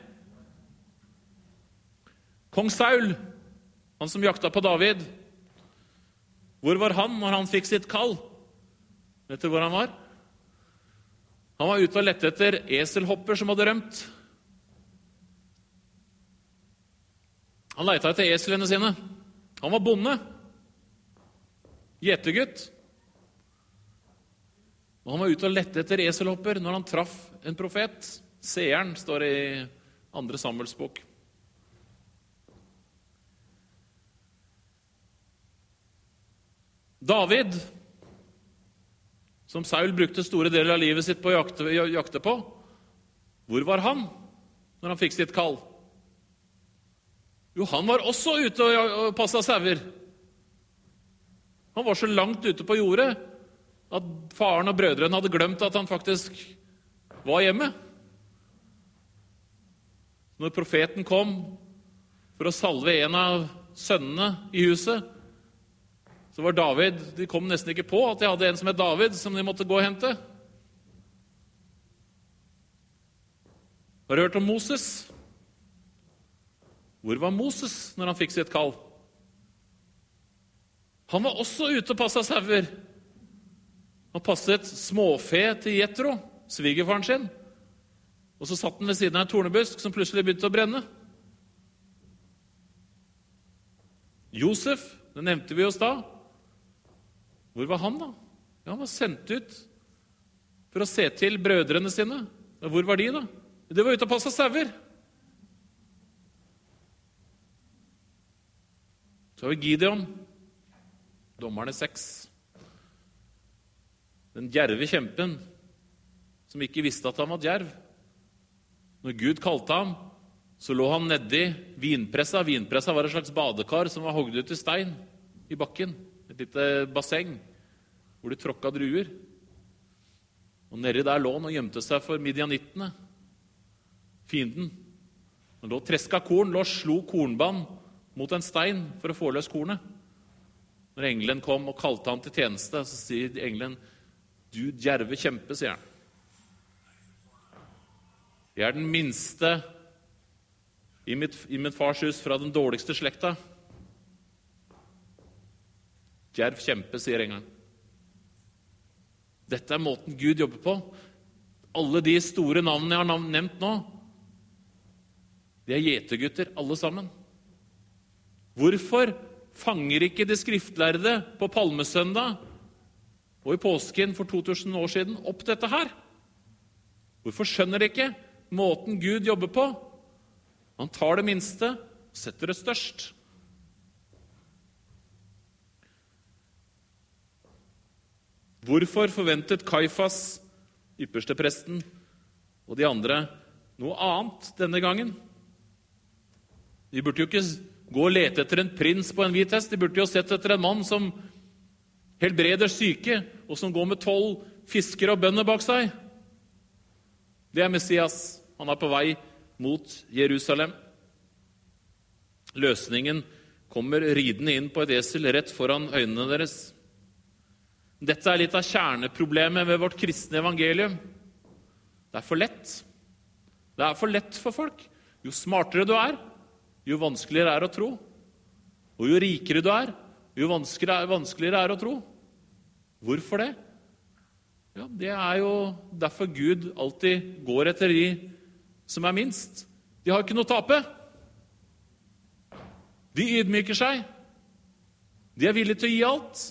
Kong Saul, han som jakta på David, hvor var han når han fikk sitt kall? Vet du hvor han var? Han var ute og lette etter eselhopper som hadde rømt. Han leita etter eslene sine. Han var bonde. Gjetergutt. Og han var ute og lette etter eselhopper når han traff en profet. Seeren står det i andre Samuels bok. David, som Saul brukte store deler av livet sitt på å jakte, jakte på, hvor var han når han fikk sitt kall? Jo, han var også ute og passet sauer. Han var så langt ute på jordet at faren og brødrene hadde glemt at han faktisk var hjemme. Når profeten kom for å salve en av sønnene i huset, så var David, de kom nesten ikke på at de hadde en som het David, som de måtte gå og hente. Har du hørt om Moses? Hvor var Moses når han fikk sitt kall? Han var også ute og passet sauer. Han passet småfe til Jethro, svigerfaren sin. Og så satt han ved siden av en tornebusk som plutselig begynte å brenne. Josef, det nevnte vi oss da. Hvor var han da? Ja, han var sendt ut for å se til brødrene sine. Hvor var de da? De var ute og passet sauer. Så har vi Gideon, dommerne seks. Den djerve kjempen som ikke visste at han var djerv. Når Gud kalte ham, så lå han nedi vinpressa. Vinpressa var et slags badekar som var hogd ut i stein i bakken. Et lite basseng hvor de tråkket druer. Og nedi der lå han og gjemte seg for midianittene, fienden. Han lå treska korn, lå og slo kornband mot en stein for å få løs kornet. Når engelen kom og kalte han til tjeneste, så sier engelen, du djerve kjempe, sier han. Jeg er den minste i mitt, i mitt fars hus fra den dårligste slekta. Djerv kjempe, sier engelen. Dette er måten Gud jobber på. Alle de store navnene jeg har nevnt nå, de er gjetergutter, alle sammen. Hvorfor fanger ikke de skriftlærde på Palmesøndag og i påsken for to tusen år siden opp dette her? Hvorfor skjønner de ikke måten Gud jobber på? Han tar det minste og setter det størst. Hvorfor forventet Kaifas, ypperstepresten, og de andre noe annet denne gangen? De burde jo ikke gå og lete etter en prins på en hvit hest. De burde jo sett etter en mann som helbreder syke, og som går med tolv fisker og bønder bak seg. Det er Messias. Han er på vei mot Jerusalem. Løsningen kommer ridende inn på et esel rett foran øynene deres. Dette er litt av kjerneproblemet ved vårt kristne evangelium. Det er for lett. Det er for lett for folk. Jo smartere du er, jo vanskeligere er å tro. Og jo rikere du er, jo vanskeligere er å tro. Hvorfor det? Ja, det er jo derfor Gud alltid går etter de som er minst. De har ikke noe å tape. De ydmyker seg. De er villige til å gi alt.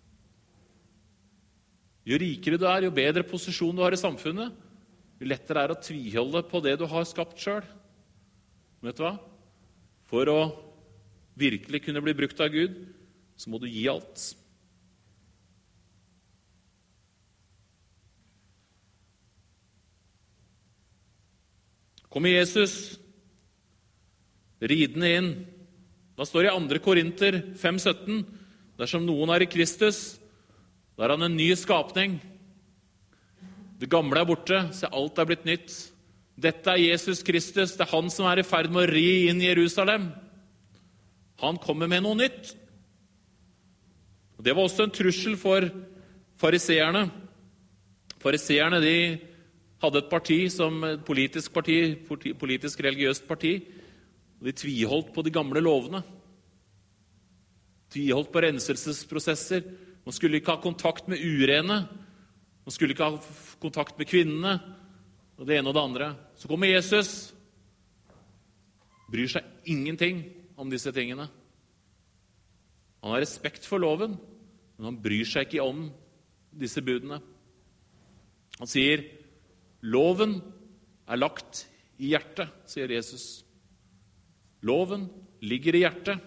Jo rikere du er, jo bedre posisjon du har i samfunnet, jo lettere er å tviholde på det du har skapt selv. Vet du hva? For å virkelig kunne bli brukt av Gud, så må du gi alt. Kommer Jesus ridende inn. Da står det i andre Korinter fem sytten, dersom noen er i Kristus, da er han en ny skapning. Det gamle er borte, se alt er blitt nytt. Dette er Jesus Kristus, det er han som er i ferd med å ri inn i Jerusalem. Han kommer med noe nytt. Og det var også en trussel for fariseerne. Fariseerne, de hadde et parti som et politisk parti, politisk religiøst parti, og de tviholdt på de gamle lovene. Tviholdt på renselsesprosesser. Man skulle ikke ha kontakt med urene. Man skulle ikke ha kontakt med kvinnene, og det ene og det andre. Så kommer Jesus, bryr seg ingenting om disse tingene. Han har respekt for loven, men han bryr seg ikke om disse budene. Han sier, loven er lagt i hjertet, sier Jesus. Loven ligger i hjertet.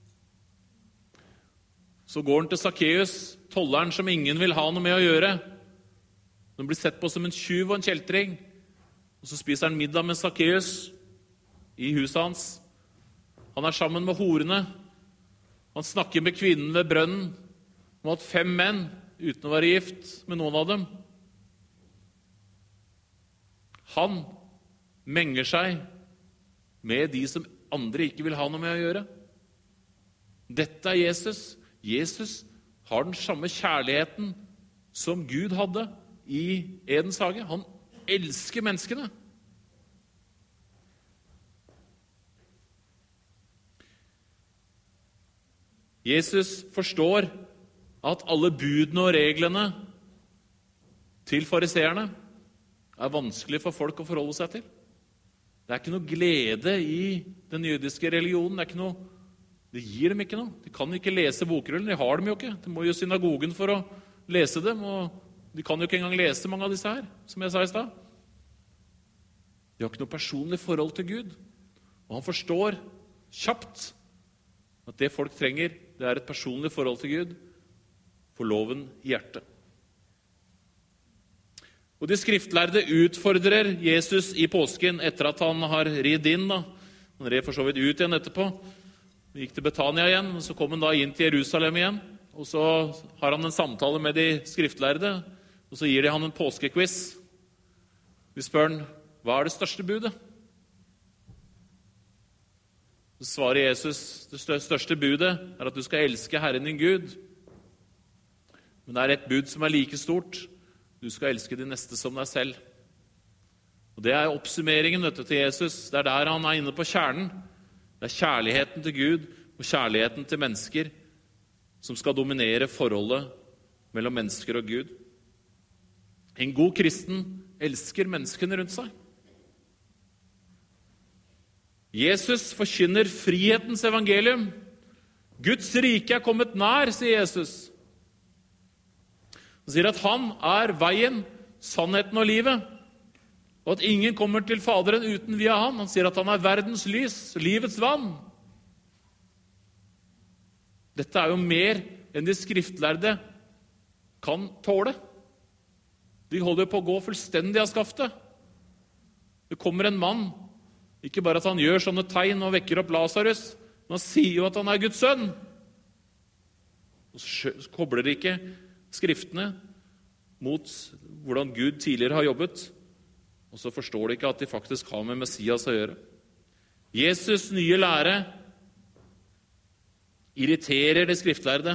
Så går han til Sakkeus, tolleren som ingen vil ha noe med å gjøre. Han blir sett på som en tjuv og en kjeltring. Og så spiser han middag med Sakkeus i huset hans. Han er sammen med horene. Han snakker med kvinnen ved brønnen. Han har hatt fem menn uten å være gift med noen av dem. Han menger seg med de som andre ikke vil ha noe med å gjøre. Dette er Jesus. Jesus har den samme kjærligheten som Gud hadde i Edens hage. Han elsker menneskene. Jesus forstår at alle budene og reglene til fariseerne er vanskelig for folk å forholde seg til. Det er ikke noe glede i den jødiske religionen. Det er ikke noe, det gir dem ikke noe. De kan ikke lese bokrullen, de har dem jo ikke. De må jo i synagogen for å lese dem, og de kan jo ikke engang lese mange av disse her, som jeg sa i sted. De har ikke noe personlig forhold til Gud. Og han forstår kjapt at det folk trenger, det er et personlig forhold til Gud, for loven i hjertet. Og de skriftlærde utfordrer Jesus i påsken etter at han har ridd inn. Da. Han red for så vidt ut igjen etterpå. Han gikk til Betania igjen, og så kom han da inn til Jerusalem igjen. Og så har han en samtale med de skriftlærde, og så gir de han en påskekviss. Vi spør han, hva er det største budet? Så svarer Jesus, det største budet er at du skal elske Herren din Gud. Men det er et bud som er like stort. Du skal elske de neste som deg selv. Og det er oppsummeringen vet du, til Jesus. Det er der han er inne på kjernen. Det er kjærligheten til Gud og kjærligheten til mennesker som skal dominere forholdet mellom mennesker og Gud. En god kristen elsker menneskene rundt seg. Jesus forkynner frihetens evangelium. Guds rike er kommet nær, sier Jesus. Han sier at han er veien, sannheten og livet, og at ingen kommer til Faderen uten via han. Han sier at han er verdens lys, livets vann. Dette er jo mer enn de skriftlærde kan tåle. De holder på å gå fullstendig av skaftet. Det kommer en mann, ikke bare at han gjør sånne tegn og vekker opp Lazarus, men han sier jo at han er Guds sønn. Og så kobler de ikke skriftene mot hvordan Gud tidligere har jobbet, og så forstår de ikke at de faktisk har med Messias å gjøre. Jesus' nye lære irriterer de skriftlærde.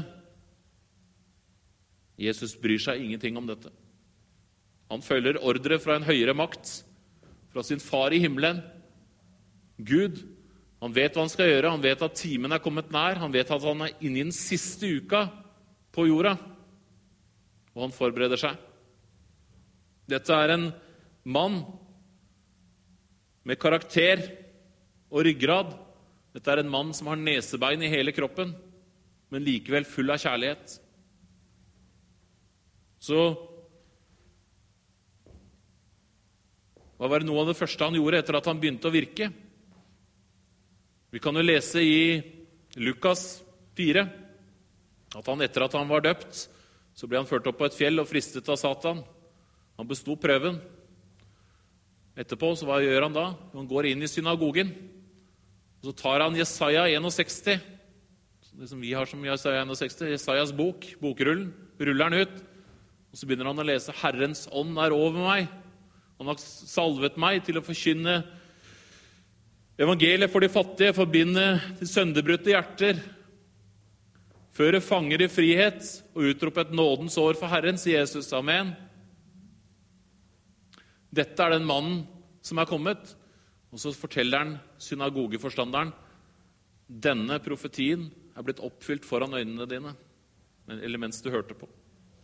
Jesus bryr seg ingenting om dette. Han følger ordre fra en høyere makt, fra sin far i himmelen. Gud, han vet hva han skal gjøre, han vet at timen er kommet nær, han vet at han er inne i den siste uka på jorda, og han forbereder seg. Dette er en mann med karakter og ryggrad. Dette er en mann som har nesebein i hele kroppen, men likevel full av kjærlighet. Så hva var det noe av det første han gjorde etter at han begynte å virke? Vi kan jo lese i Lukas fire at han etter at han var døpt, så ble han ført opp på et fjell og fristet av Satan. Han bestod prøven. Etterpå, så hva gjør han da? Han går inn i synagogen, og så tar han Jesaja sekstifire, det som vi har som Jesaja sekstifire, Jesajas bok, bokrullen, ruller den ut, og så begynner han å lese, Herrens ånd er over meg. Han har salvet meg til å forkynne evangeliet for de fattige, forbinde de sønderbrutte hjerter, føre fanger i frihet og utrope et nådens år for Herren, sier Jesus. Amen. Dette er den mannen som er kommet. Og så forteller han synagogeforstanderen, denne profetien er blitt oppfylt foran øynene dine, eller mens du hørte på.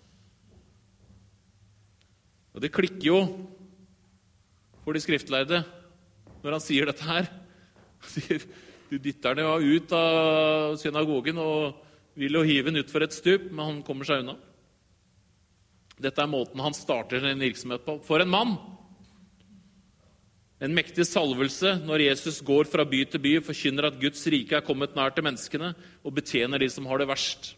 Og det klikker jo for de skriftlærde når han sier dette her. Han sier, du dytter den jo ut av synagogen og vil jo hive den ut for et stup, men han kommer seg unna. Dette er måten han starter en virksomhet på. For en mann! En mektig salvelse når Jesus går fra by til by og forkynner at Guds rike er kommet nær til menneskene og betjener de som har det verst.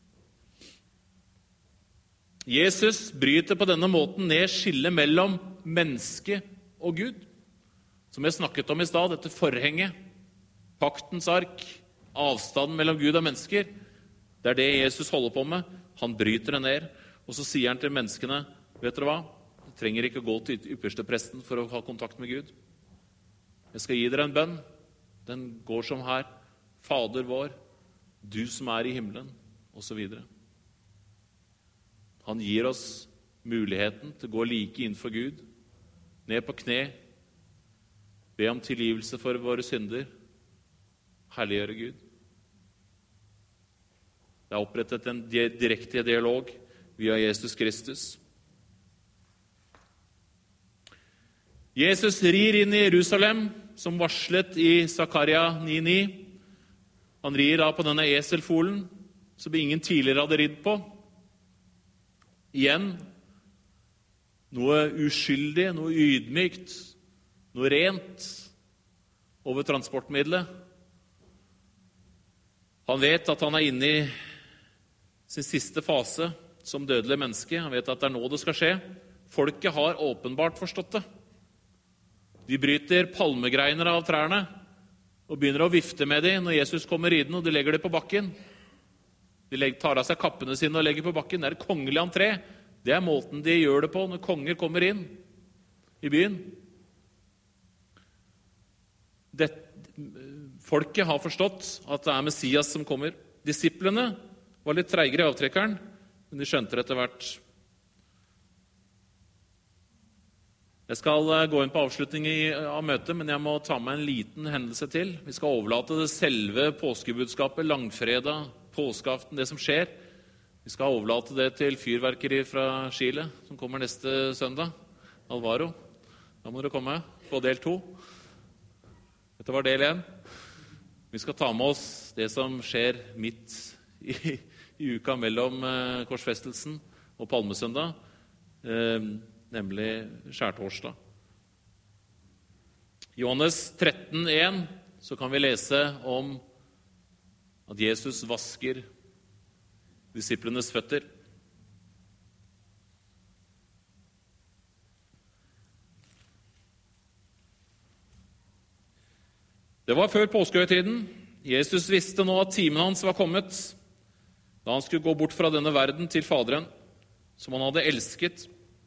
Jesus bryter på denne måten ned skillet mellom menneske og Gud. Som jeg snakket om i stad, dette forhenget, paktens ark, avstanden mellom Gud og mennesker. Det er det Jesus holder på med. Han bryter det ned, og så sier han til menneskene, vet dere hva? Du trenger ikke gå til ypperste presten for å ha kontakt med Gud. Jeg skal gi dere en bønn. Den går som her. Fader vår, du som er i himmelen, og så videre. Han gir oss muligheten til å gå like innenfor Gud, ned på kne, be om tilgivelse for våre synder, herliggjøre Gud. Det er opprettet en direkte dialog via Jesus Kristus. Jesus rir inn i Jerusalem, som varslet i Zakaria ni ni. Han rir da på denne eselfolen, som ingen tidligere hadde ridd på. Igjen, noe uskyldig, noe ydmykt, noe rent over transportmiddelet. Han vet at han er inne i sin siste fase som dødelig menneske. Han vet at det er nå det skal skje. Folket har åpenbart forstått det. De bryter palmegreiner av trærne og begynner å vifte med dem når Jesus kommer ridende, og de legger det på bakken. De tar av seg kappene sine og legger på bakken. Det er et kongelig entré. Det er måten de gjør det på når konger kommer inn i byen. Det, folket har forstått at det er Messias som kommer. Disiplene var litt treigere i avtrekkeren, men de skjønte det etter hvert. Jeg skal gå inn på avslutning av møtet, men jeg må ta med en liten hendelse til. Vi skal overlate det selve påskebudskapet, langfredag, påskeaften, det som skjer. Vi skal overlate det til fyrverkeri fra Chile, som kommer neste søndag. Alvaro, da må dere komme på del to. Dette var del én. Vi skal ta med oss det som skjer midt i, i uka mellom eh, korsfestelsen og palmesøndag, eh, nemlig skjærtorsdag. Johannes tretten én, så kan vi lese om at Jesus vasker disiplenes føtter. Det var før påskehøytiden. Jesus visste nå at timen hans var kommet, da han skulle gå bort fra denne verden til Faderen, som han hadde elsket.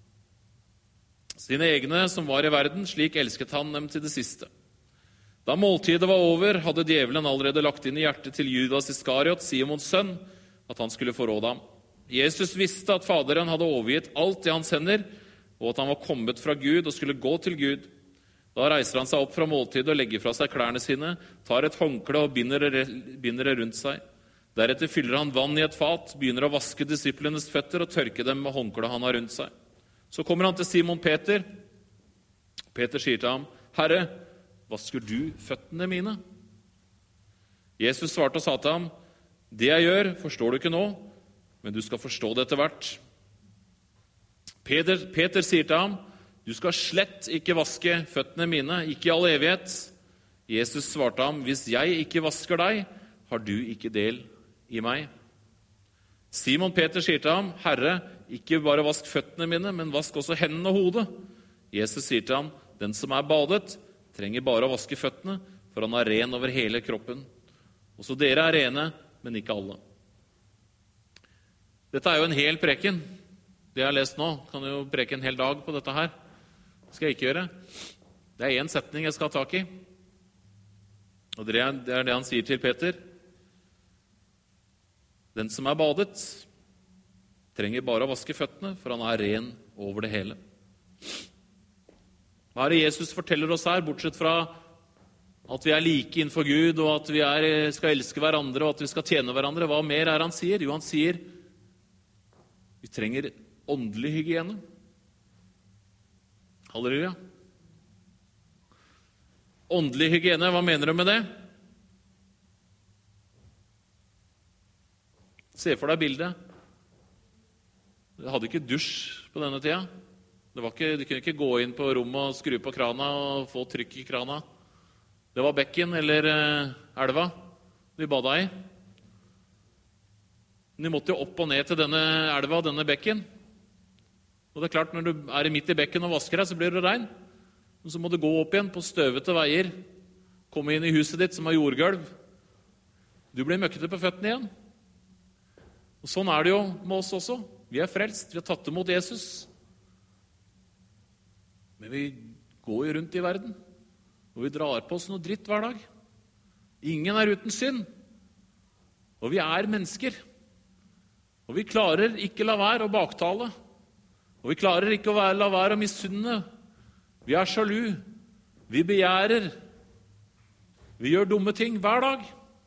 Sine egne som var i verden, slik elsket han dem til det siste. Da måltidet var over, hadde djevelen allerede lagt inn i hjertet til Judas Iskariot, Simons sønn, at han skulle forråde ham. Jesus visste at Faderen hadde overgitt alt i hans hender, og at han var kommet fra Gud og skulle gå til Gud. Da reiser han seg opp fra måltidet og legger fra seg klærne sine, tar et håndkle og binder det rundt seg. Deretter fyller han vann i et fat, begynner å vaske disiplenes føtter og tørke dem med håndkleet han har rundt seg. Så kommer han til Simon Peter. Peter sier til ham, «Herre, vasker du føttene mine?» Jesus svarte og sa til ham, «Det jeg gjør, forstår du ikke nå, men du skal forstå det etter hvert.» Peter, Peter sier til ham, «Du skal slett ikke vaske føttene mine, ikke i all evighet.» Jesus svarte ham, «Hvis jeg ikke vasker deg, har du ikke del i meg.» Simon Peter sier til ham, «Herre, ikke bare vask føttene mine, men vask også hendene og hodet.» Jesus sier til ham, «Den som er badet, trenger bare å vaske føttene, for han er ren over hele kroppen. Også dere er rene, men ikke alle.» Dette er jo en hel preken. Det jeg har lest nå, kan jo preke en hel dag på dette her. Det skal jeg ikke gjøre. Det er en setning jeg skal ha tak i. Og det er det han sier til Peter. Den som er badet, trenger bare å vaske føttene, for han er ren over det hele. Hva er det Jesus forteller oss her, bortsett fra at vi er like innenfor Gud, og at vi er, skal elske hverandre, og at vi skal tjene hverandre? Hva mer er han sier? Jo, han sier vi trenger åndelig hygiene. Halleluja. Åndelig hygiene, hva mener du med det? Se for deg bildet. Du hadde ikke dusj på denne tida. Det var ikke, du kunne ikke gå inn på rommet og skru på krana og få trykk i krana. Det var bekken eller eh, elva vi bada i. Men de måtte jo opp og ned til denne elva, denne bekken. Og det er klart, når du er midt i bekken og vasker deg, så blir det regn. Og så må du gå opp igjen på støvete veier, komme inn i huset ditt som har jordgulv. Du blir møkkete på føttene igjen. Og sånn er det jo med oss også. Vi er frelst, vi har tatt imot Jesus. Men vi går jo rundt i verden, og vi drar på oss noe dritt hver dag. Ingen er uten synd. Og vi er mennesker. Og vi klarer ikke la være å baktale. Og vi klarer ikke å la være å misunne. Vi er sjalu, vi begjærer, vi gjør dumme ting hver dag.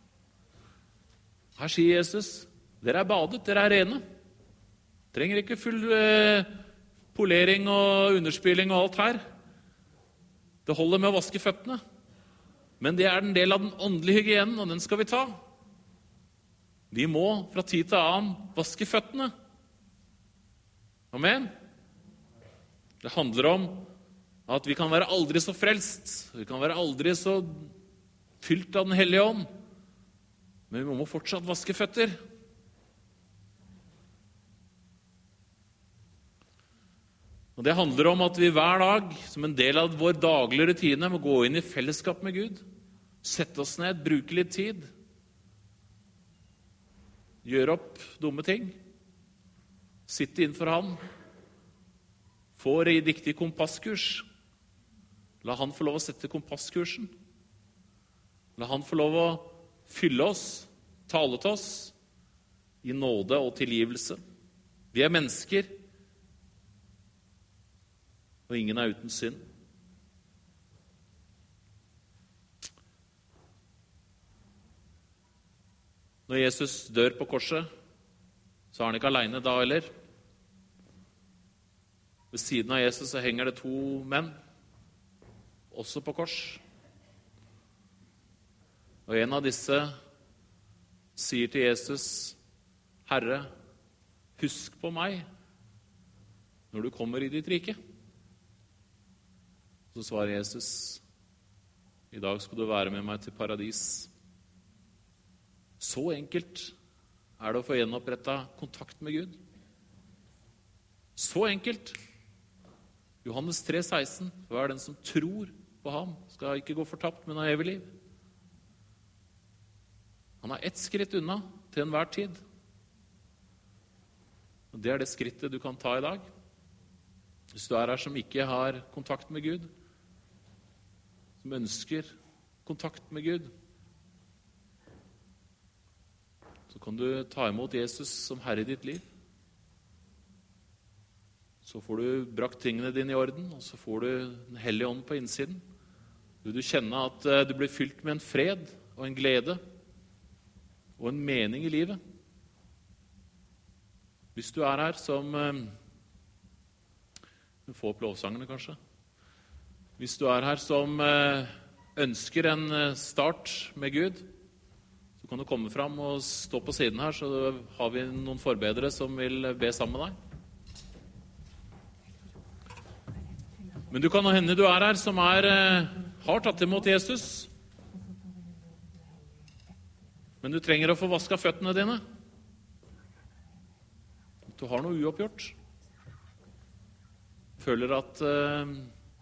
Her sier Jesus, dere er badet, dere er rene. Trenger ikke full eh, polering og underspilling og alt her. Det holder med å vaske føttene. Men det er en del av den åndelige hygienen, og den skal vi ta. Vi må fra tid til annen vaske føttene. Amen. Det handler om at vi kan være aldri så frelst, vi kan være aldri så fylt av den hellige ånd, men vi må fortsatt vaske føtter. Og det handler om at vi hver dag, som en del av vår daglige rutine, må gå inn i fellesskap med Gud, sette oss ned, bruke litt tid, gjøre opp dumme ting, sitte innenfor Han, få riktig kompasskurs. La Han få lov å sette kompasskursen. La Han få lov å fylle oss, tale til oss i nåde og tilgivelse. Vi er mennesker, og ingen er uten synd. Når Jesus dør på korset, så er han ikke alene da heller. Ved siden av Jesus så henger det to menn, også på kors. Og en av disse sier til Jesus, Herre, husk på meg når du kommer i ditt rike. Så svarer Jesus, i dag skal du være med meg til paradis. Så enkelt er det å få gjenopprettet kontakt med Gud. Så enkelt. Johannes tre seksten, hva er den som tror på ham, skal ikke gå fortapt, men ha evig liv. Han er ett skritt unna til enhver tid. Og det er det skrittet du kan ta i dag. Hvis du er her som ikke har kontakt med Gud, som ønsker kontakt med Gud, så kan du ta imot Jesus som Herre i ditt liv. Så får du brakt tingene dine i orden, og så får du Den hellige ånd på innsiden. Du vil kjenne at du blir fylt med en fred og en glede og en mening i livet. Hvis du er her som Du får opp lovsangene, kanskje. Hvis du er her som ønsker en start med Gud, så kan du komme fram og stå på siden her, så har vi noen forbedere som vil be sammen med deg. Men du kan hende du er her som er, har tatt imot Jesus, men du trenger å få vasket føttene dine. Du har noe uoppgjort. Føler at uh,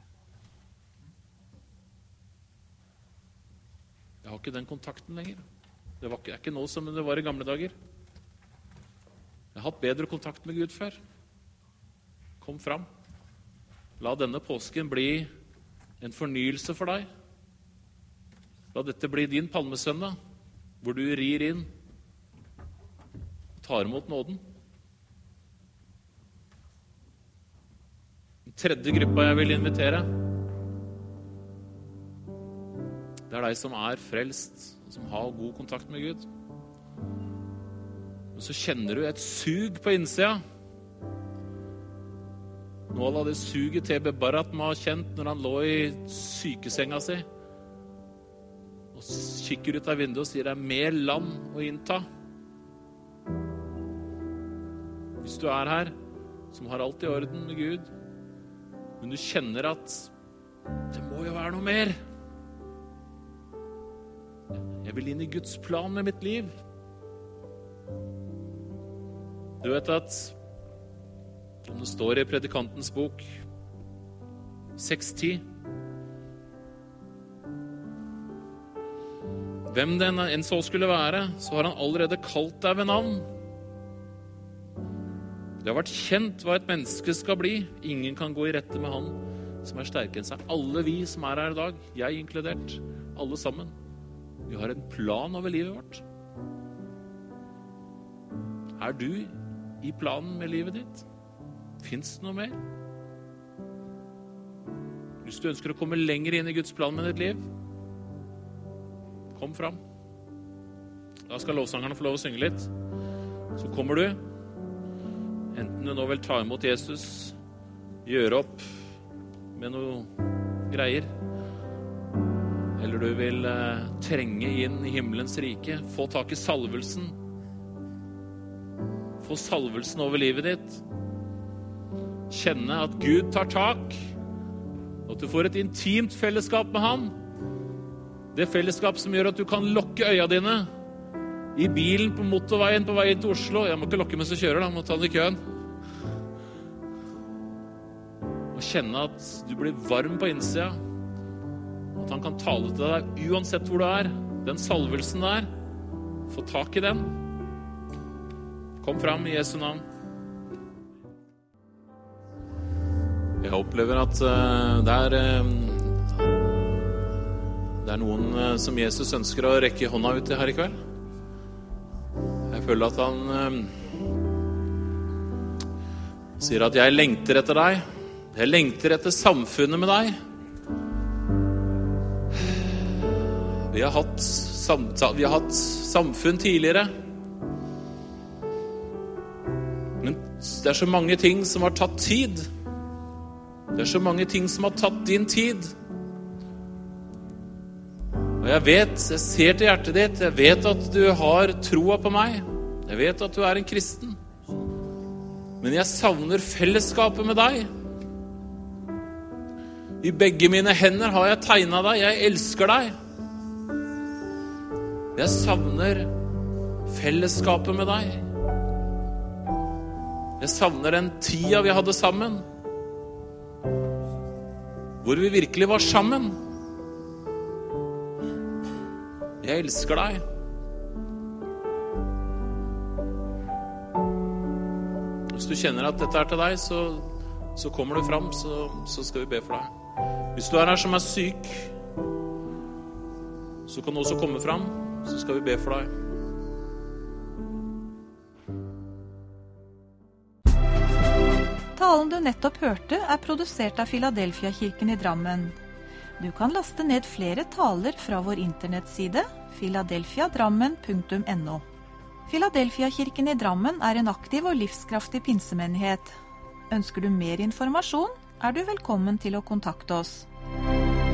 jeg har ikke den kontakten lenger. Det var ikke, er ikke nå som det var i gamle dager. Jeg har hatt bedre kontakt med Gud før. Kom fram. La denne påsken bli en fornyelse for deg. La dette bli din palmesøndag, hvor du rir inn og tar imot nåden. Den tredje gruppa jeg vil invitere, Det er deg som er frelst, som har god kontakt med Gud. Men så kjenner du et sug på innsida. Noe av det suget til Bebarat må ha kjent når han lå i sykesenga si. Og kikker ut av vinduet og sier det er mer land å innta. Hvis du er her, som har alt i orden med Gud, men du kjenner at det må jo være noe mer. Jeg vil inn i Guds plan med mitt liv. Du vet at, som det står i Predikantens bok, seks ti, hvem den enn så skulle være, så har han allerede kalt deg ved navn. Det har vært kjent hva et menneske skal bli. Ingen kan gå i rette med han som er sterkere enn seg. Alle vi som er her i dag, jeg inkludert, alle sammen, vi har en plan over livet vårt. Er du i planen med livet ditt? Finns det noe mer? Hvis du ønsker å komme lenger inn i Guds plan med ditt liv, kom fram. Da skal lovsangerne få lov å synge litt. Så kommer du, enten du nå vil ta imot Jesus, gjøre opp med noe greier, eller du vil eh, trenge inn i himmelens rike, få tak i salvelsen, få salvelsen over livet ditt, kjenne at Gud tar tak, og at du får et intimt fellesskap med han. Det fellesskap som gjør at du kan lokke øya dine i bilen på motorveien på vei inn til Oslo. Jeg må ikke lokke mens du kjører, da, må ta den i køen. Og kjenne at du blir varm på innsida, at han kan tale til deg uansett hvor du er. Den salvelsen der, få tak i den. Kom fram i Jesu navn. Jeg opplever at uh, det er uh, det er noen uh, som Jesus ønsker å rekke hånda ut til her i kveld. Jeg føler at han uh, sier at jeg lengter etter deg. Jeg lengter etter samfunnet med deg. Vi har hatt, samtale, vi har hatt samfunn tidligere. Men det er så mange ting som har tatt tid. Det er så mange ting som har tatt din tid. Og jeg vet, jeg ser til hjertet ditt, jeg vet at du har troa på meg. Jeg vet at du er en kristen. Men jeg savner fellesskapet med deg. I begge mine hender har jeg tegnet deg. Jeg elsker deg. Jeg savner fellesskapet med deg. Jeg savner den tida vi hadde sammen, hvor vi virkelig var sammen. Jeg elsker deg. Hvis du kjenner at dette er til deg, så, så kommer du fram, så, så skal vi be for deg. Hvis du er her som er syk, så kan du også komme fram, så skal vi be for deg. Talen du nettopp hørte er produsert av Filadelfia-kirken i Drammen. Du kan laste ned flere taler fra vår internettside filadelfia drammen punktum no. Filadelfia-kirken i Drammen er en aktiv og livskraftig pinsemenighet. Ønsker du mer informasjon, er du velkommen til å kontakte oss.